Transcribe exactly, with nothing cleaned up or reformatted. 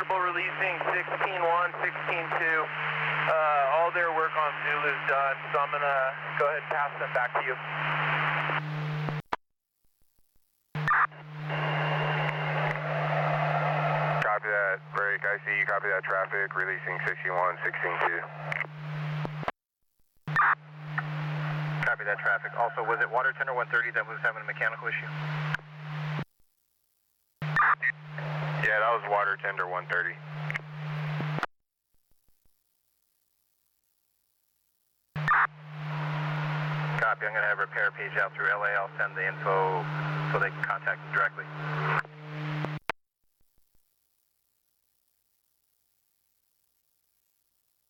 Rebel releasing sixteen one, sixteen two. Uh, all their work on Zulu's done, so I'm going to go ahead and pass them back to you. Copy that, break. I see you. Copy that traffic, releasing sixteen one, sixteen two. Copy that traffic. Also, was it water tender one thirty that was having a mechanical issue? Yeah, that was water tender one thirty. Copy. I'm going to have repair page out through L A. I'll send the info so they can contact me directly.